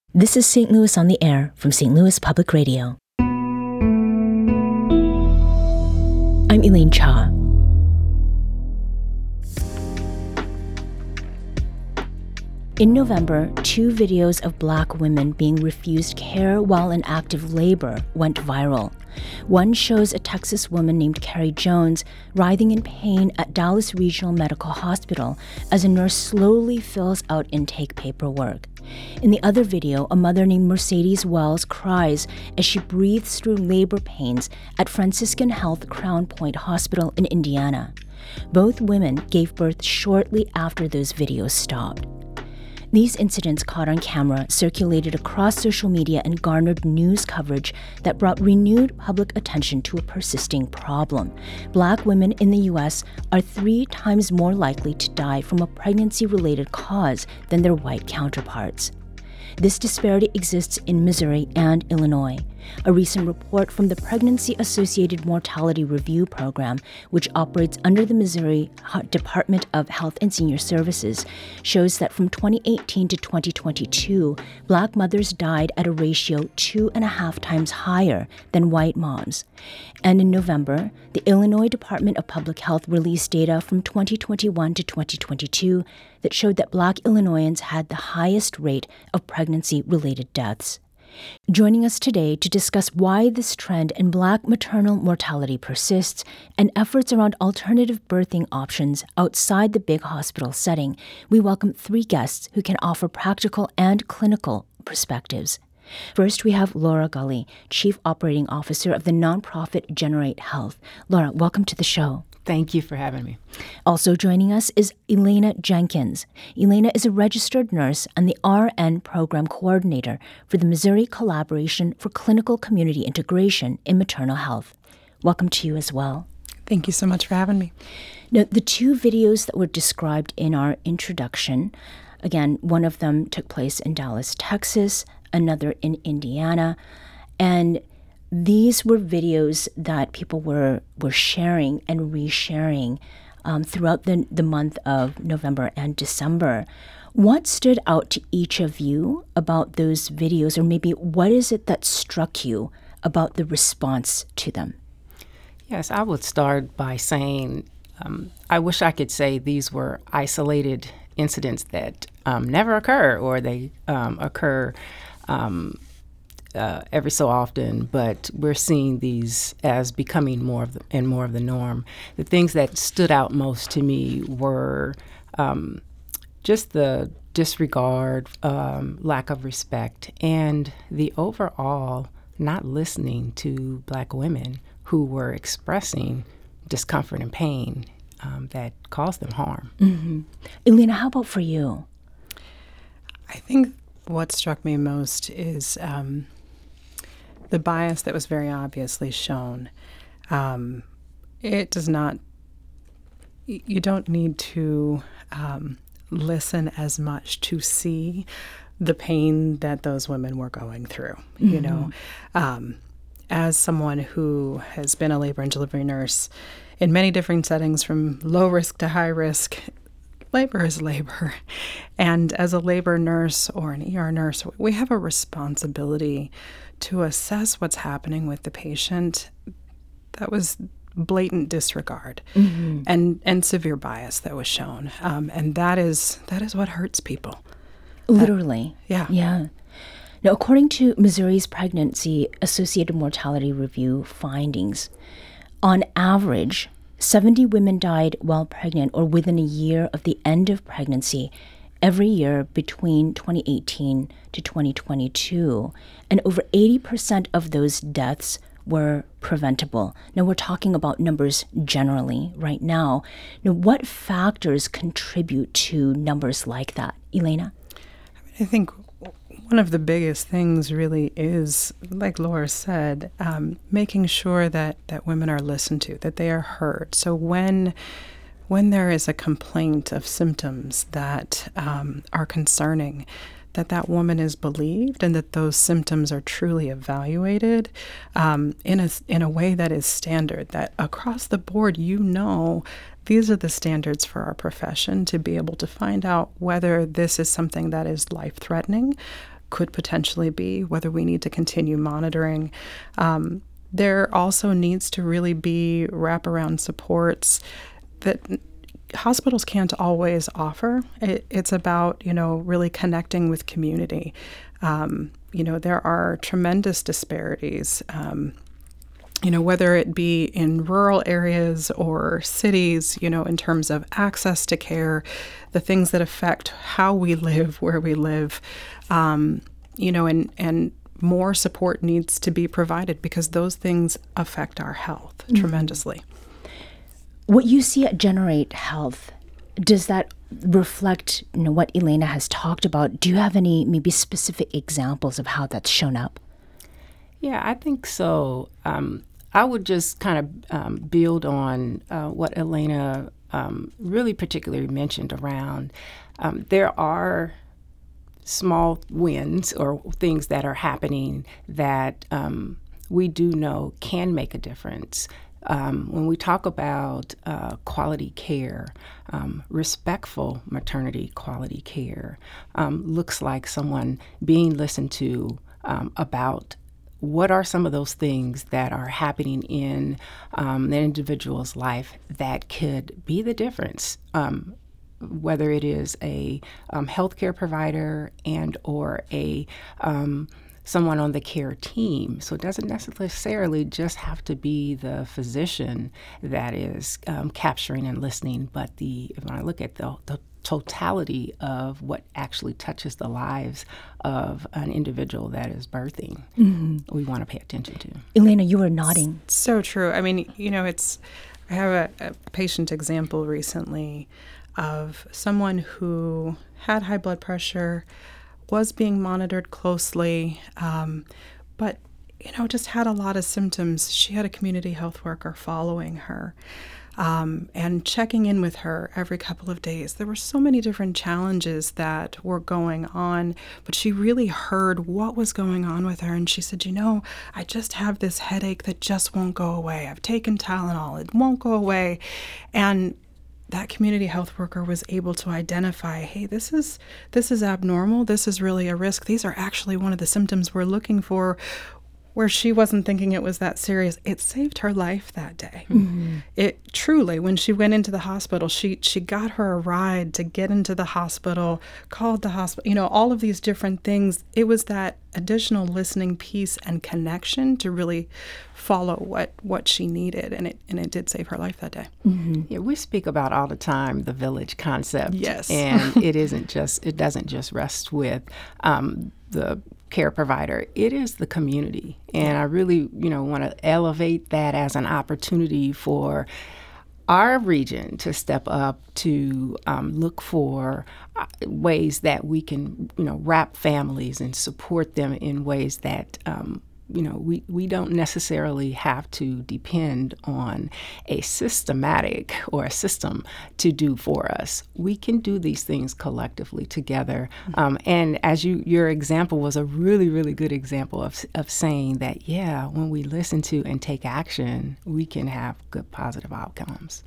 This is St. Louis on the Air from St. Louis Public Radio. I'm Elaine Cha. In November, 2 videos of Black women being refused care while in active labor went viral. One shows a Texas woman named Carrie Jones writhing in pain at Dallas Regional Medical Hospital as a nurse slowly fills out intake paperwork. In the other video, a mother named Mercedes Wells cries as she breathes through labor pains at Franciscan Health Crown Point Hospital in Indiana. Both women gave birth shortly after those videos stopped. These incidents caught on camera circulated across social media and garnered news coverage that brought renewed public attention to a persisting problem. Black women in the U.S. are 3 times more likely to die from a pregnancy-related cause than their white counterparts. This disparity exists in Missouri and Illinois. A recent report from the Pregnancy-Associated Mortality Review Program, which operates under the Missouri Department of Health and Senior Services, shows that from 2018 to 2022, Black mothers died at a ratio 2.5 times higher than white moms. And in November, the Illinois Department of Public Health released data from 2021 to 2022 that showed that Black Illinoisans had the highest rate of pregnancy-related deaths. Joining us today to discuss why this trend in Black maternal mortality persists and efforts around alternative birthing options outside the big hospital setting, we welcome 3 guests who can offer practical and clinical perspectives. First, we have Laura Gulley, Chief Operating Officer of the nonprofit Generate Health. Laura, welcome to the show. Thank you for having me. Also joining us is Elena Jenkins. Elena is a registered nurse and the RN program coordinator for the Missouri Collaboration for Clinical Community Integration in Maternal Health. Welcome to you as well. Thank you so much for having me. Now, the 2 videos that were described in our introduction, again, one of them took place in Dallas, Texas, another in Indiana, and these were videos that people were sharing and resharing throughout the month of November and December. What stood out to each of you about those videos, or maybe what is it that struck you about the response to them? Yes, I would start by saying I wish I could say these were isolated incidents that never occur, or they occur every so often, but we're seeing these as becoming more of the norm. The things that stood out most to me were just the disregard, lack of respect, and the overall not listening to Black women who were expressing discomfort and pain that caused them harm. Mm-hmm. Elena, how about for you? I think what struck me most is the bias that was very obviously shown. It does not, you don't need to listen as much to see the pain that those women were going through. Mm-hmm. You know, as someone who has been a labor and delivery nurse in many different settings, from low risk to high risk, labor is labor. And as a labor nurse or an ER nurse, we have a responsibility to assess what's happening with the patient. That was blatant disregard and severe bias that was shown. And that is what hurts people. Literally. Yeah. Now, according to Missouri's Pregnancy-Associated Mortality Review findings, on average, 70 women died while pregnant or within a year of the end of pregnancy every year between 2018 to 2022, and over 80% of those deaths were preventable. Now, we're talking about numbers generally right now. Now, what factors contribute to numbers like that? Elena? I think one of the biggest things really is, like Laura said, making sure that women are listened to, that they are heard. So when there is a complaint of symptoms that are concerning, that woman is believed and that those symptoms are truly evaluated in a way that is standard, that across the board, these are the standards for our profession to be able to find out whether this is something that is life-threatening, could potentially be, whether we need to continue monitoring. There also needs to really be wraparound supports that hospitals can't always offer. It's about, really connecting with community. There are tremendous disparities, whether it be in rural areas or cities, in terms of access to care, the things that affect how we live, where we live, and more support needs to be provided because those things affect our health tremendously. What you see at Generate Health, does that reflect what Elena has talked about? Do you have any maybe specific examples of how that's shown up? Yeah, I think so. I would just kind of build on what Elena really particularly mentioned around there are small wins or things that are happening that we do know can make a difference. When we talk about quality care, respectful maternity quality care looks like someone being listened to about what are some of those things that are happening in an individual's life that could be the difference, whether it is a healthcare provider and or a someone on the care team. So it doesn't necessarily just have to be the physician that is capturing and listening, but when I look at the totality of what actually touches the lives of an individual that is birthing, we want to pay attention to. Elena, you were nodding. So true. I mean, I have a patient example recently of someone who had high blood pressure, was being monitored closely, but, just had a lot of symptoms. She had a community health worker following her and checking in with her every couple of days. There were so many different challenges that were going on, but she really heard what was going on with her. And she said, I just have this headache that just won't go away. I've taken Tylenol. It won't go away. And that community health worker was able to identify, hey, this is abnormal. This is really a risk. These are actually one of the symptoms we're looking for, where she wasn't thinking it was that serious. It saved her life that day. It truly, when she went into the hospital, she got her a ride to get into the hospital, called the hospital, all of these different things. It was that additional listening piece and connection to really follow what she needed, and it did save her life that day. Yeah, we speak about all the time the village concept. Yes. And it doesn't just rest with the care provider. It is the community. And I really, want to elevate that as an opportunity for our region to step up to look for ways that we can, wrap families and support them in ways that we don't necessarily have to depend on a systematic or a system to do for us. We can do these things collectively together. And as your example was a really, really good example of saying that, when we listen to and take action, we can have good positive outcomes.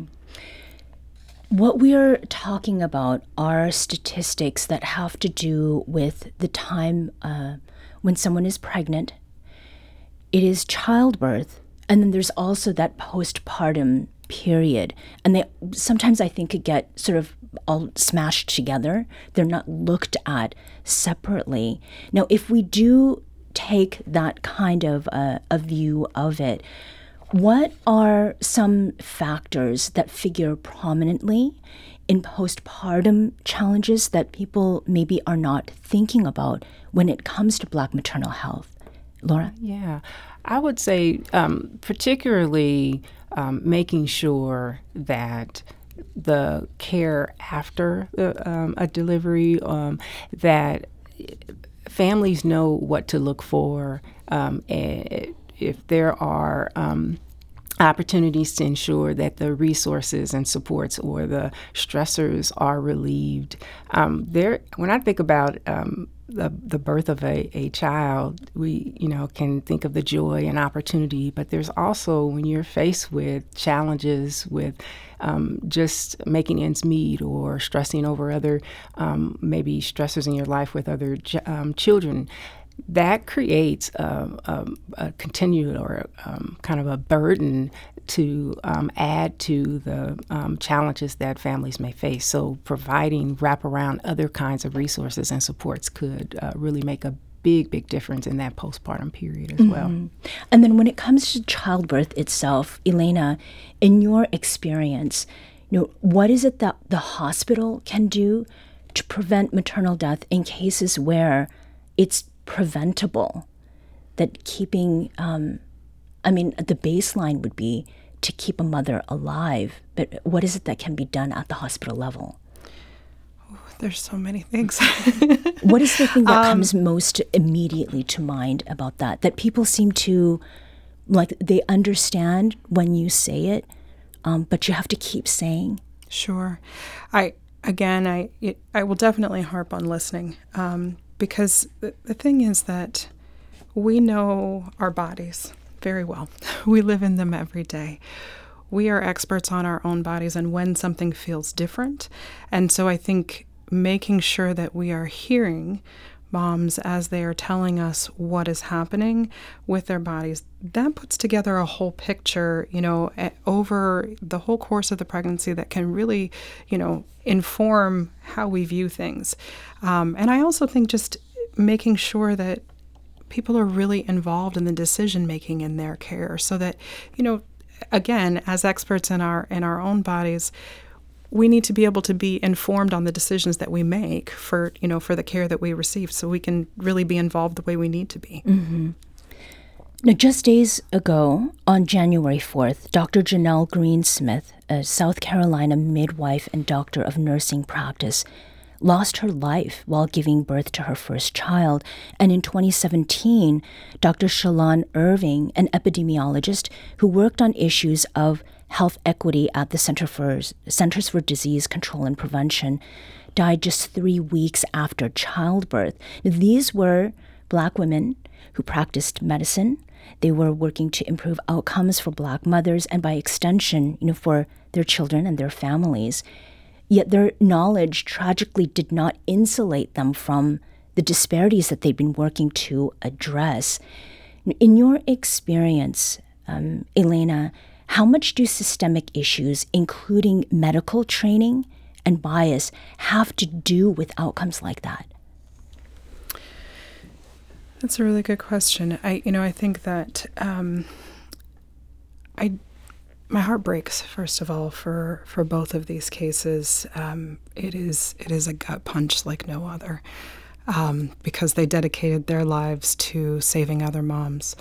What we're talking about are statistics that have to do with the time when someone is pregnant. It is childbirth, and then there's also that postpartum period. And sometimes I think it get sort of all smashed together. They're not looked at separately. Now, if we do take that kind of a view of it, what are some factors that figure prominently in postpartum challenges that people maybe are not thinking about when it comes to Black maternal health? Laura? Yeah, I would say particularly making sure that the care after a delivery, that families know what to look for, if there are opportunities to ensure that the resources and supports or the stressors are relieved. When I think about the birth of a child, we, can think of the joy and opportunity, but there's also when you're faced with challenges with just making ends meet or stressing over other maybe stressors in your life with other children, that creates a continued or kind of a burden to add to the challenges that families may face. So providing wraparound other kinds of resources and supports could really make a big difference in that postpartum period as well. And then when it comes to childbirth itself, Elena, in your experience, what is it that the hospital can do to prevent maternal death in cases where it's preventable? That keeping, the baseline would be to keep a mother alive, but what is it that can be done at the hospital level? There's so many things. What is the thing that comes most immediately to mind about that people seem to, like, they understand when you say it, but you have to keep saying? Sure. I will definitely harp on listening, because the thing is that we know our bodies very well. We live in them every day. We are experts on our own bodies and when something feels different. And so I think making sure that we are hearing moms as they are telling us what is happening with their bodies, that puts together a whole picture, over the whole course of the pregnancy that can really, inform how we view things. And I also think just making sure that people are really involved in the decision making in their care, so that, again, as experts in our own bodies, we need to be able to be informed on the decisions that we make for the care that we receive, so we can really be involved the way we need to be. Mm-hmm. Now, just days ago, on January 4th, Dr. Janelle Greensmith, a South Carolina midwife and doctor of nursing practice, lost her life while giving birth to her first child. And in 2017, Dr. Shalon Irving, an epidemiologist who worked on issues of health equity at the Centers for Disease Control and Prevention, died just 3 weeks after childbirth. These were Black women who practiced medicine. They were working to improve outcomes for Black mothers and, by extension, for their children and their families. Yet their knowledge tragically did not insulate them from the disparities that they'd been working to address. In your experience, Elena, how much do systemic issues, including medical training and bias, have to do with outcomes like that? That's a really good question. I think that my heart breaks, first of all, for both of these cases. It is a gut punch like no other, because they dedicated their lives to saving other moms.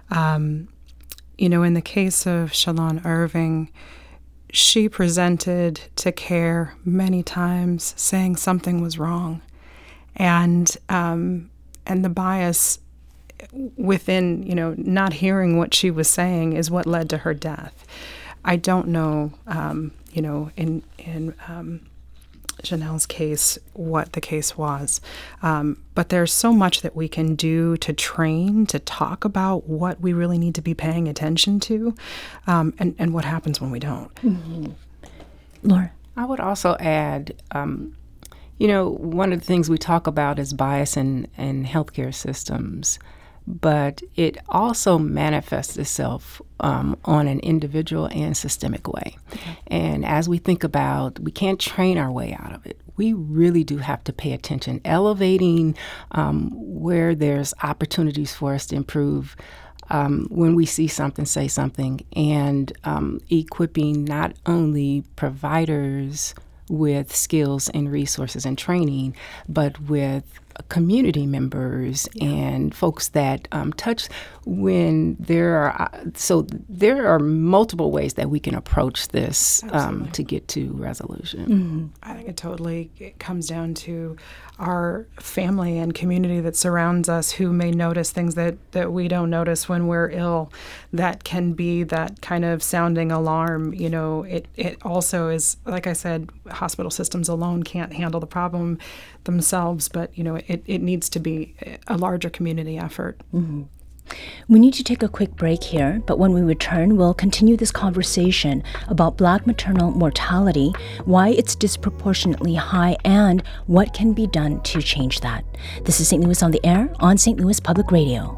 In the case of Shalon Irving, she presented to care many times saying something was wrong, and the bias within, not hearing what she was saying is what led to her death. I don't know, in Janelle's case, what the case was. But there's so much that we can do to train, to talk about what we really need to be paying attention to, and what happens when we don't. Mm-hmm. Laura? I would also add, one of the things we talk about is bias in healthcare systems, but it also manifests itself on an individual and systemic way. Okay. And as we think about, we can't train our way out of it. We really do have to pay attention, elevating where there's opportunities for us to improve. When we see something, say something, and equipping not only providers with skills and resources and training, but with community members and folks that touch when there are multiple ways that we can approach this to get to resolution. Mm-hmm. I think it comes down to our family and community that surrounds us, who may notice things that we don't notice when we're ill. That can be that kind of sounding alarm. It also is, like I said, hospital systems alone can't handle the problem. themselves, but it needs to be a larger community effort. Mm-hmm. We need to take a quick break here, but when we return, we'll continue this conversation about Black maternal mortality, why it's disproportionately high, and what can be done to change that. This is St. Louis on the Air on St. Louis Public Radio.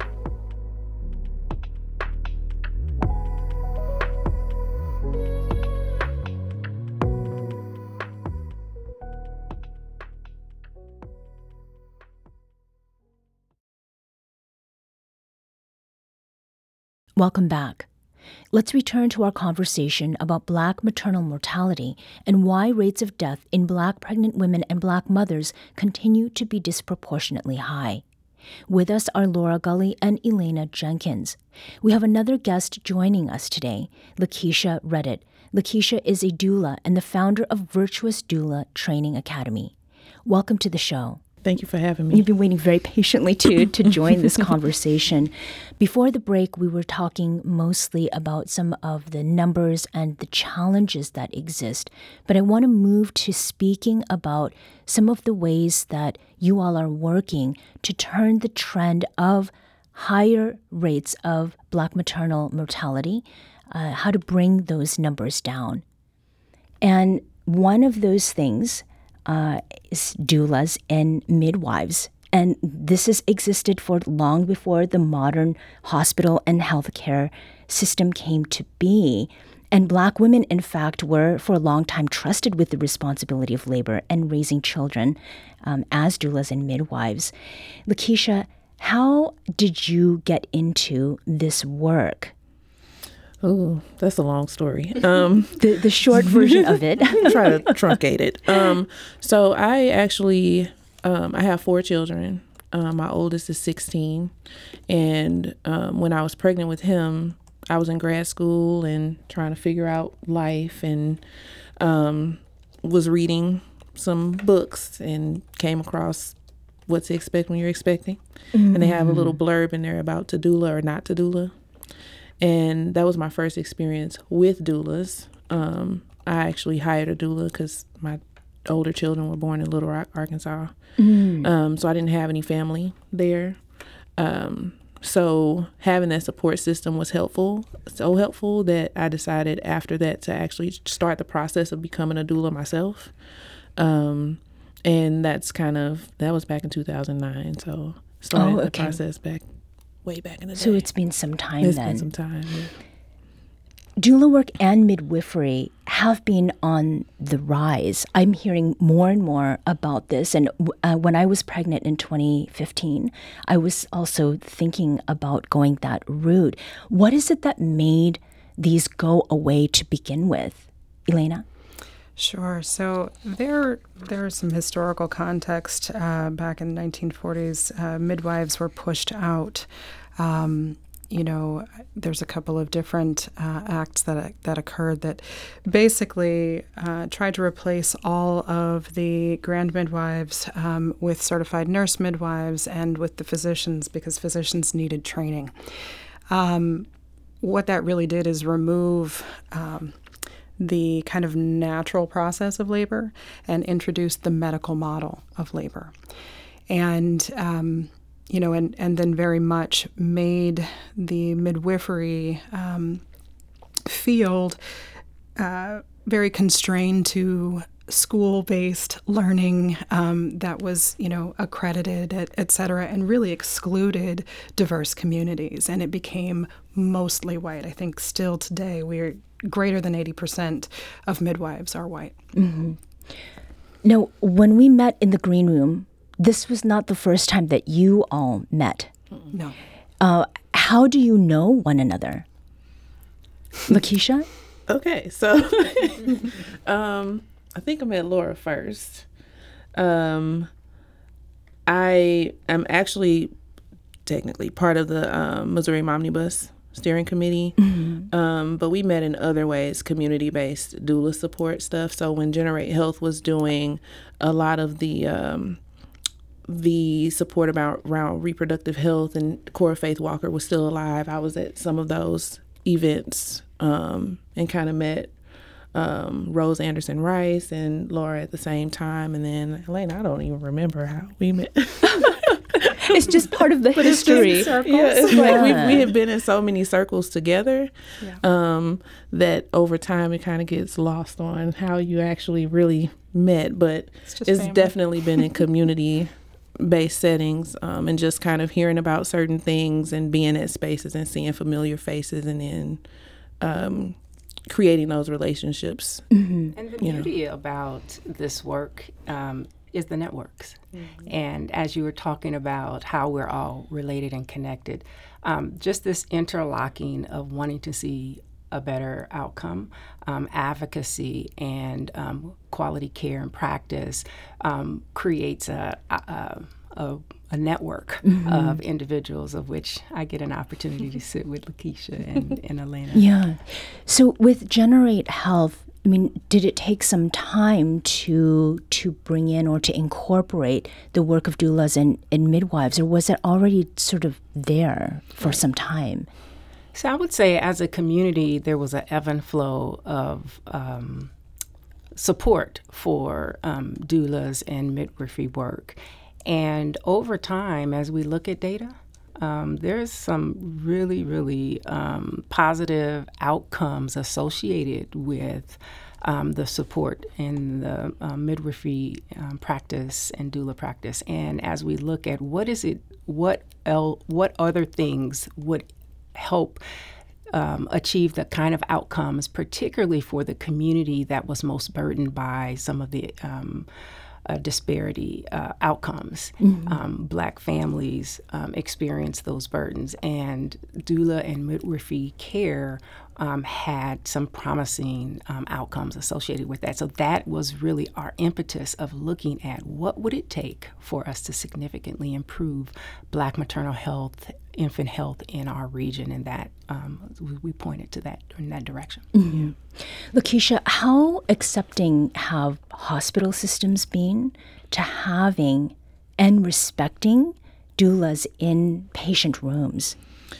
Welcome back. Let's return to our conversation about Black maternal mortality and why rates of death in Black pregnant women and Black mothers continue to be disproportionately high. With us are Laura Gully and Elena Jenkins. We have another guest joining us today, Lakeisha Reddit. Lakeisha is a doula and the founder of Virtuous Doula Training Academy. Welcome to the show. Thank you for having me. You've been waiting very patiently to join this conversation. Before the break, we were talking mostly about some of the numbers and the challenges that exist. But I want to move to speaking about some of the ways that you all are working to turn the trend of higher rates of Black maternal mortality, how to bring those numbers down. And one of those things is doulas and midwives. And this has existed for long before the modern hospital and healthcare system came to be. And Black women, in fact, were for a long time trusted with the responsibility of labor and raising children as doulas and midwives. Lakeisha, how did you get into this work? Oh, that's a long story. The short version of it. Try to truncate it. So I actually, I have 4 children. My oldest is 16. And when I was pregnant with him, I was in grad school and trying to figure out life, and was reading some books and came across What to Expect When You're Expecting. Mm-hmm. And they have a little blurb in there about to doula or not to doula. And that was my first experience with doulas. I actually hired a doula because my older children were born in Little Rock, Arkansas. Mm. So I didn't have any family there. So having that support system was helpful, so helpful that I decided after that to actually start the process of becoming a doula myself. And that was back in 2009. So started the process way back in the day. So it's been some time It's then. been some time, yeah. Doula work and midwifery have been on the rise. I'm hearing more and more about this. And when I was pregnant in 2015, I was also thinking about going that route. What is it that made these go away to begin with? Elena? Sure. So there's some historical context. Back in the 1940s, midwives were pushed out. There's a couple of different acts that occurred that basically tried to replace all of the grand midwives with certified nurse midwives and with the physicians, because physicians needed training. What that really did is remove the kind of natural process of labor and introduced the medical model of labor. And, and then very much made the midwifery field very constrained to school-based learning that was, accredited, et cetera, and really excluded diverse communities. And it became mostly white. I think still today we're greater than 80% of midwives are white. Mm-hmm. Now, when we met in the green room, this was not the first time that you all met. No. How do you know one another? Lakeisha? Okay, so I think I met Laura first. I am actually technically part of the Missouri Momnibus steering committee, but we met in other ways, community-based doula support stuff. So when Generate Health was doing a lot of the support around reproductive health, and Cora Faith Walker was still alive, I was at some of those events and kind of met Rose Anderson Rice and Laura at the same time. And then Elena, I don't even remember how we met. It's just part of the history. Yeah, it's like we have been in so many circles together that over time it kind of gets lost on how you actually really met. But it's definitely been in community-based settings, and just kind of hearing about certain things and being at spaces and seeing familiar faces, and then creating those relationships. And the beauty about this work is the networks. And as you were talking about how we're all related and connected, just this interlocking of wanting to see a better outcome, advocacy, and quality care and practice creates a network of individuals, of which I get an opportunity to sit with Lakeisha and Elena. Yeah. So with Generate Health, I mean, did it take some time to bring in or to incorporate the work of doulas and midwives, or was it already sort of there for some time? So I would say as a community, there was an ebb and flow of support for doulas and midwifery work. And over time, as we look at data, there's some really, really positive outcomes associated with the support in the midwifery practice and doula practice. And as we look at what other things would help achieve the kind of outcomes, particularly for the community that was most burdened by some of the disparity outcomes. Black families experience those burdens, and doula and midwifery care had some promising outcomes associated with that. So that was really our impetus of looking at what would it take for us to significantly improve Black maternal health, infant health in our region, and that we pointed to that in that direction. Mm-hmm. Lakeisha, how accepting have hospital systems been to having and respecting doulas in patient rooms?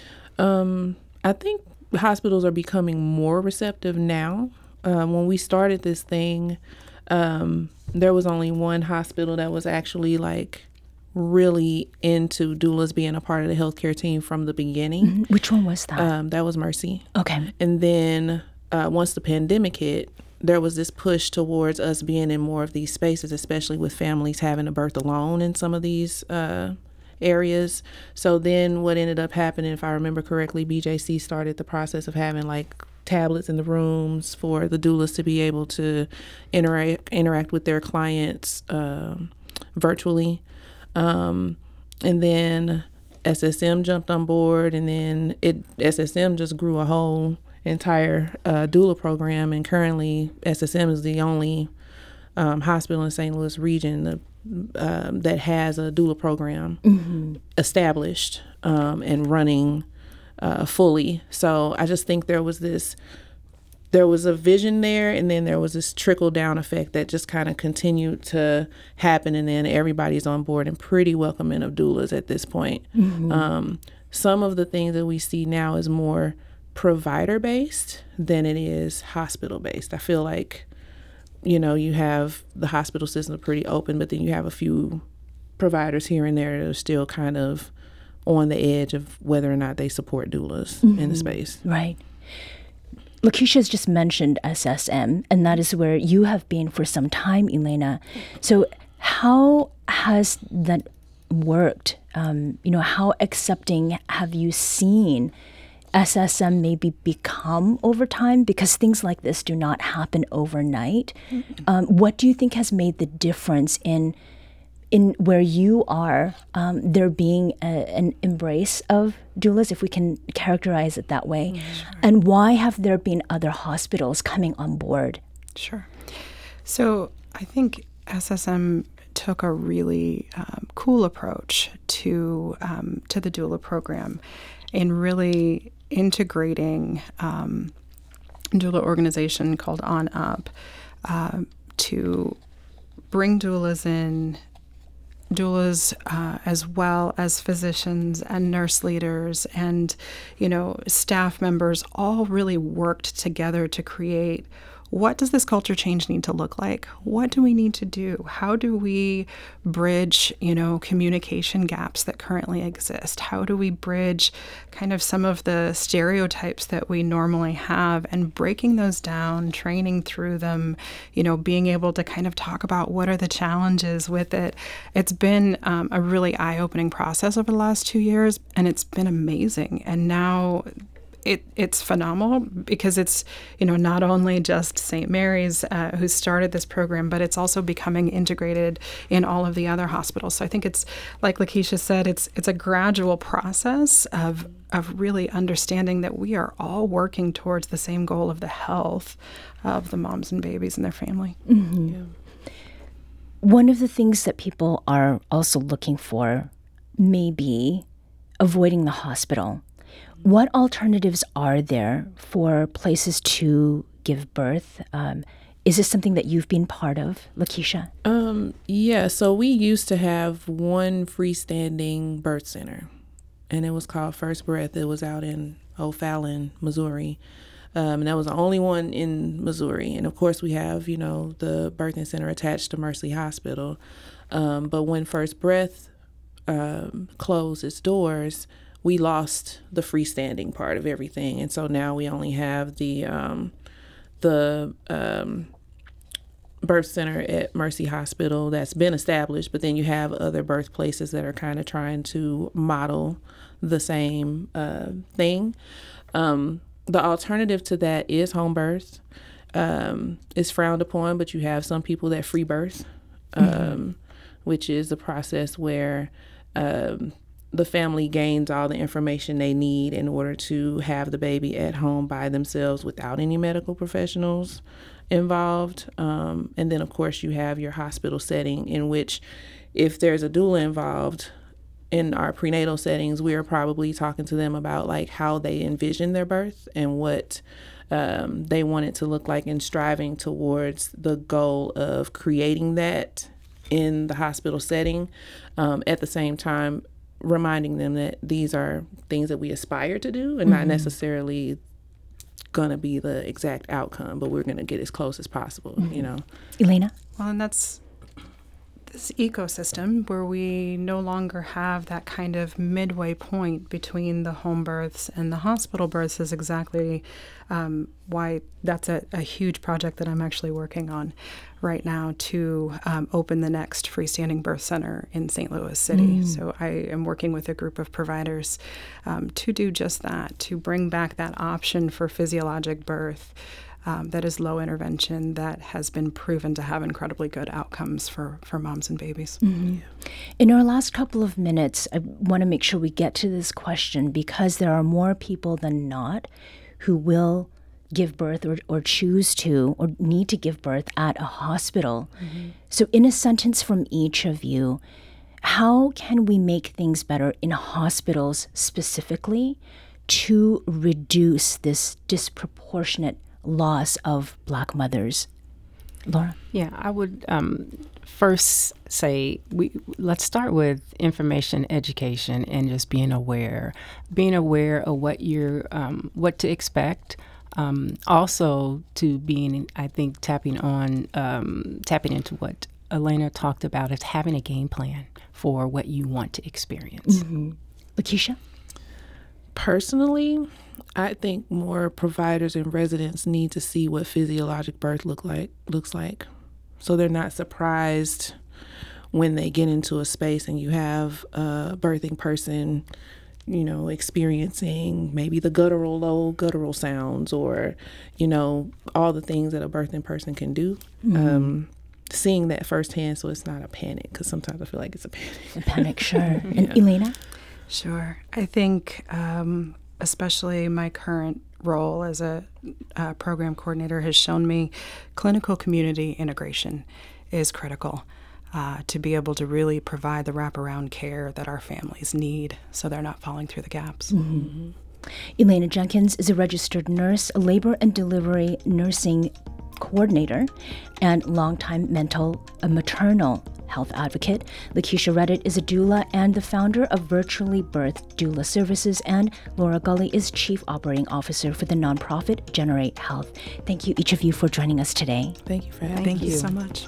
I think hospitals are becoming more receptive now. When we started this thing, there was only one hospital that was actually like really into doulas being a part of the healthcare team from the beginning. Mm-hmm. Which one was that? That was Mercy. Okay. And then once the pandemic hit, there was this push towards us being in more of these spaces, especially with families having to birth alone in some of these areas. So then what ended up happening, if I remember correctly, BJC started the process of having like tablets in the rooms for the doulas to be able to interact with their clients virtually. And then SSM jumped on board, and then SSM just grew a whole entire doula program, and currently SSM is the only hospital in St. Louis region that has a doula program established and running fully. So I just think there was a vision there, and then there was this trickle down effect that just kind of continued to happen, and then everybody's on board and pretty welcoming of doulas at this point. Some of the things that we see now is more provider based than it is hospital based. I feel like, you have the hospital system pretty open, but then you have a few providers here and there that are still kind of on the edge of whether or not they support doulas in the space. Right. Lakeisha's just mentioned SSM, and that is where you have been for some time, Elena. So how has that worked? How accepting have you seen SSM maybe become over time? Because things like this do not happen overnight. What do you think has made the difference in where you are, there being an embrace of doulas, if we can characterize it that way? Sure. And why have there been other hospitals coming on board? Sure. So I think SSM took a really cool approach to the doula program in really integrating a doula organization called On Up to bring doulas in, as well as physicians and nurse leaders and, staff members all really worked together to create what does this culture change need to look like? What do we need to do? How do we bridge, communication gaps that currently exist? How do we bridge kind of some of the stereotypes that we normally have, and breaking those down, training through them, being able to kind of talk about what are the challenges with it. It's been a really eye-opening process over the last 2 years, and it's been amazing. And now it's phenomenal because it's, not only just St. Mary's who started this program, but it's also becoming integrated in all of the other hospitals. So I think it's, like Lakeisha said, it's a gradual process of really understanding that we are all working towards the same goal of the health of the moms and babies and their family. Mm-hmm. Yeah. One of the things that people are also looking for may be avoiding the hospital. What alternatives are there for places to give birth? Is this something that you've been part of, Lakeisha? Yeah, so we used to have one freestanding birth center, and it was called First Breath. It was out in O'Fallon, Missouri. And that was the only one in Missouri. And of course we have, the birthing center attached to Mercy Hospital. But when First Breath closed its doors, we lost the freestanding part of everything. And so now we only have the birth center at Mercy Hospital that's been established, but then you have other birth places that are kind of trying to model the same thing. The alternative to that is home birth. It's frowned upon, but you have some people that free birth, which is the process where the family gains all the information they need in order to have the baby at home by themselves without any medical professionals involved. And then, of course, you have your hospital setting in which if there's a doula involved, in our prenatal settings, we are probably talking to them about like how they envision their birth and what they want it to look like, and striving towards the goal of creating that in the hospital setting. At the same time, reminding them that these are things that we aspire to do and not necessarily going to be the exact outcome, but we're going to get as close as possible, Elena? Well, and that's this ecosystem where we no longer have that kind of midway point between the home births and the hospital births is exactly why that's a huge project that I'm actually working on right now to open the next freestanding birth center in St. Louis City. So I am working with a group of providers to do just that, to bring back that option for physiologic birth that is low intervention, that has been proven to have incredibly good outcomes for moms and babies. Mm-hmm. In our last couple of minutes, I want to make sure we get to this question because there are more people than not who will give birth or choose to or need to give birth at a hospital. So in a sentence from each of you, how can we make things better in hospitals specifically to reduce this disproportionate loss of Black mothers? Laura? Yeah, I would first say let's start with information, education, and just being aware of what to expect. Also, to being, I think, tapping into what Elena talked about, is having a game plan for what you want to experience. Lakeisha? Personally, I think more providers and residents need to see what physiologic birth looks like, so they're not surprised when they get into a space and you have a birthing person, experiencing maybe the low guttural sounds, or all the things that a birthing person can do. Seeing that firsthand, so it's not a panic, because sometimes I feel like it's a panic. A panic, sure. And Elena? Sure. I think especially my current role as a program coordinator has shown me clinical community integration is critical to be able to really provide the wraparound care that our families need so they're not falling through the gaps. Elena Jenkins is a registered nurse, a labor and delivery nursing coordinator and longtime maternal health advocate. Lakeisha Reddit is a doula and the founder of Virtually Birthed Doula Services, and Laura Gully is Chief Operating Officer for the nonprofit Generate Health. Thank you, each of you, for joining us today. Thank you for having me. Thank you so much.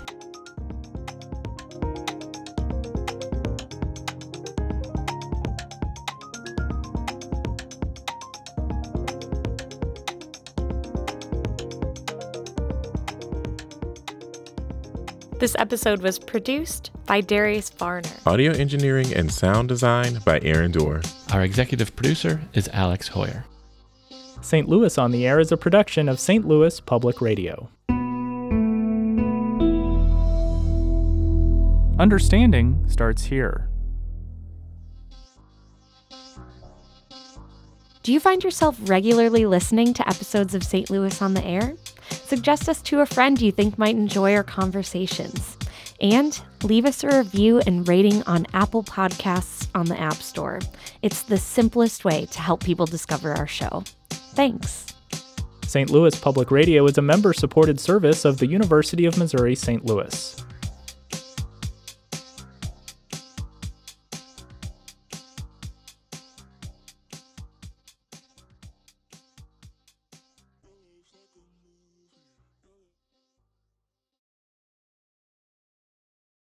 This episode was produced by Darius Varner. Audio engineering and sound design by Aaron Dorr. Our executive producer is Alex Hoyer. St. Louis on the Air is a production of St. Louis Public Radio. Understanding starts here. Do you find yourself regularly listening to episodes of St. Louis on the Air? Suggest us to a friend you think might enjoy our conversations. And leave us a review and rating on Apple Podcasts on the App Store. It's the simplest way to help people discover our show. Thanks. St. Louis Public Radio is a member-supported service of the University of Missouri St. Louis.